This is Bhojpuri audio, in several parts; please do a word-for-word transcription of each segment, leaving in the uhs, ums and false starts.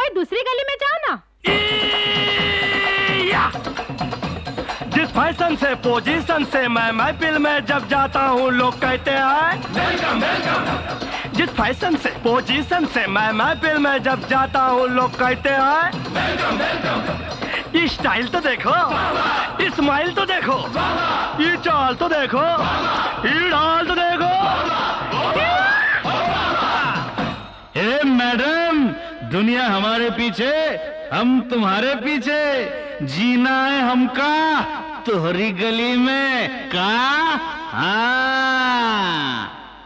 कोई दूसरी गली में जाओ ना। जिस फैशन से पोजीशन से मैं महफिल में जब जाता हूँ लोग कहते हैं वेलकम वेलकम। जिस फैशन से पोजीशन से मैं महफिल में जब जाता हूँ लोग कहते हैं वेलकम वेलकम। ये स्टाइल तो देखो, स्माइल तो देखो, ये चाल तो देखो, ये ढाल तो देखो। ए मैडम, दुनिया हमारे पीछे, हम तुम्हारे पीछे, जीना है हमका तोहरी गली में का। हाँ,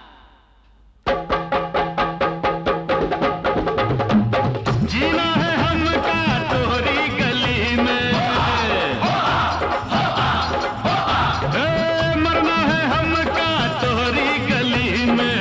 जीना है हमका तोहरी गली में, ए, मरना है हमका तोहरी गली में,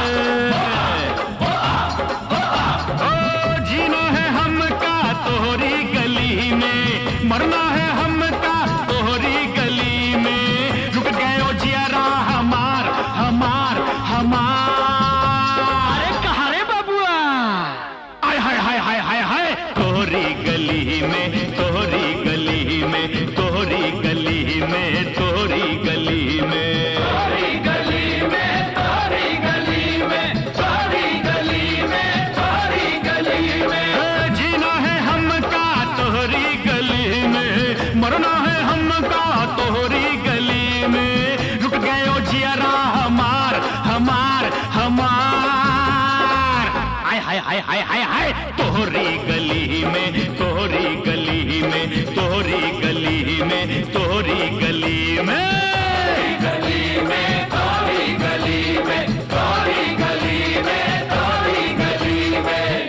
ओ जीना है हमका तोहरी गली में, मरना है हमका तोहरी गली में। रुक गयो जियारा हमार हमार हमार। अरे कहाँ रे बाबुआ? आय हाय हाय हाय हाय हाय। तोहरी गली में, तोहरी गली में, तोहरी गली में, तोहरी गली में, तोहरी गली में, तोहरी गली में, तोहरी गली में, तोहरी गली में। जीना है हमका तोहरी गली में, मरना है हमका तोहरी गली में। रुक गयो जियारा हमार हमार हमार। हाय हाय हाय हाय हाय हाय। तोहरी गली में, तोहरी गली में, तोहरी गली में, तोहरी गली में, गली में, तोहरी गली में, तोहरी गली में, तोहरी गली में।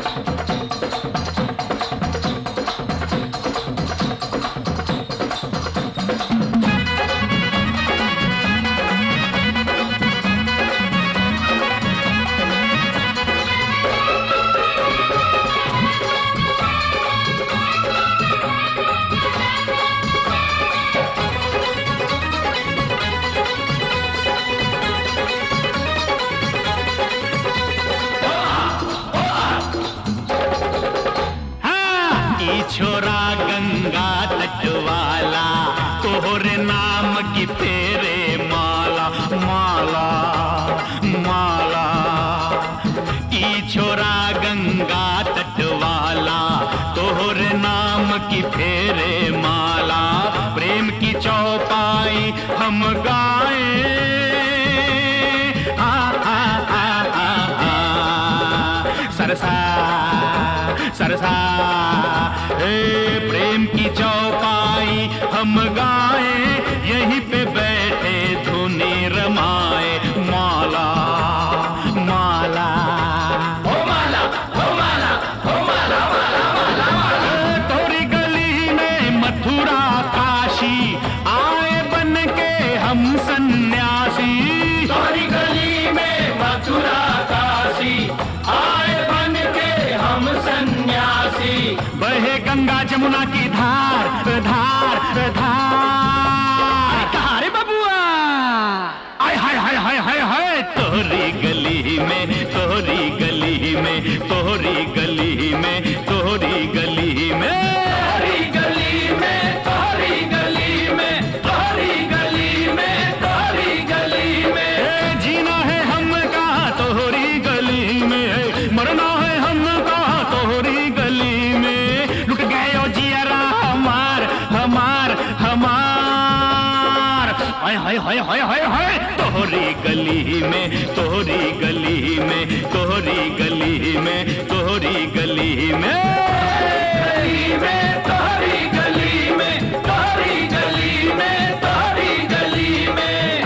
छोरा गंगा तट वाला तोहरे नाम की फेरे माला माला माला। ई छोरा गंगा तट वाला तोहरे नाम की फेरे माला। प्रेम की चौपाई हम गाए आ आ आ आ आ सरसा सरसा। ए प्रेम की चौपाई हम गाए, यहीं पे बैठे धुनी रमाए। माला माला हो माला हो माला हो माला माला माला माला। तोरी गली में मथुरा काशी आए बन के हम सन्यासी। तोरी गली में मथुरा काशी आए बन के हम सन्यासी। बहे गंगा जमुना की धार धार धार। कहाँ रे बबुआ? आय हाय हाय हाय हाय हाय। तोहरी गली में, तोहरी गली में, तोहरी गली में, तोहरी गली में, तोहरी गली में, तोहरी गली में, तोहरी गली में, तोहरी गली में। जीना है हमका तोहरी गली में, मरना है हमका तोहरी गली में। लुट गयो जियारा हमार हमार हमार। हाय हाय हाय हाय हाय हाय। तोहरी गली में, तोहरी गली में, तोहरी गली में, तोहरी गली में, गली में, तोहरी गली में, तोहरी गली में, तोहरी गली में।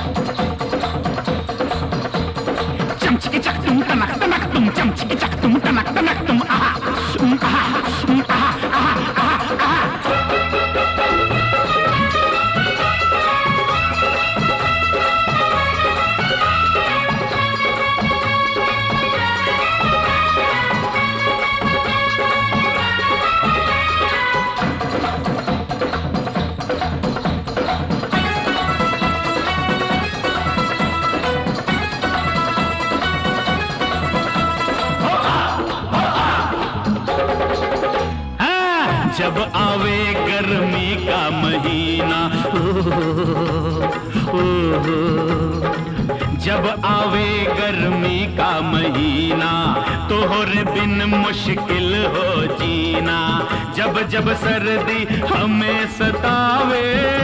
चमचकी चक तुम टनक टनक तुम, चमचकी चक तुम टनक टनक तुम। आहा आहा आहा आहा आहा आहा। जब आवे गर्मी का महीना, ओ, ओ, जब आवे गर्मी का महीना, तोहरे बिन मुश्किल हो जीना। जब जब सर्दी हमें सतावे,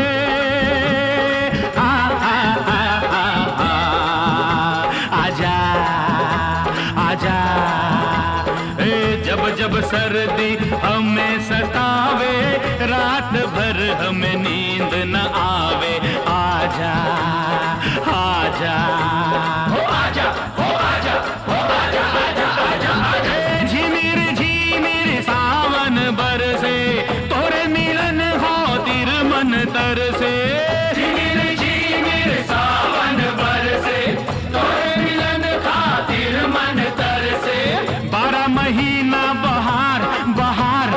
आ, आ, आ, आ, आ, आजा आजा, ए, जब जब सर्दी हमें सतावे, रात भर हमें नींद न आवे, आजा आजा हो आजा हो आजा हो आजा आजा आजा आजा। झिमिर झिमिर सावन बरसे, तोरे मिलन खातिर मन तरसे। झिमिर झिमिर सावन बरसे, तोरे मिलन खातिर मन तरसे। बारह महीना बहार बहार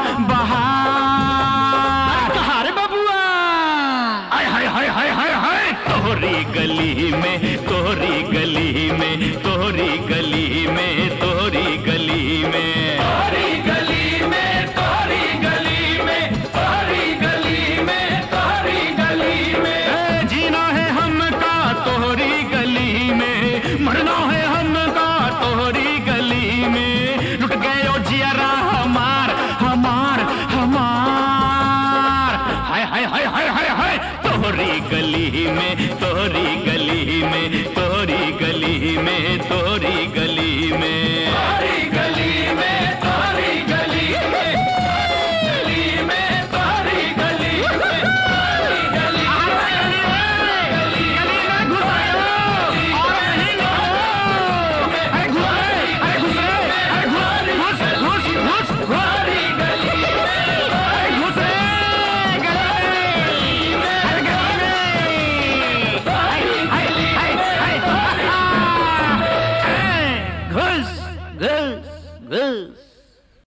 बहार, कहाँ रे बबुआ? आय हाय हाय हाय हाय हाय, तोहरी गली में, तोहरी गली में, तोहरी गली में, तोहरी गली में, तोहरी गली में, तोहरी गली में, तोहरी गली में, तोहरी गली में। जीना है हमका तोहरी गली में, मरना है हमका तोहरी गली में। लुट गए ओ जियरा हमार हमार हमार, हाय हाय हाय हाय हाय हाय, तोहरी गली में, तोहरी गली में, तोहरी गली में, तोहरी गली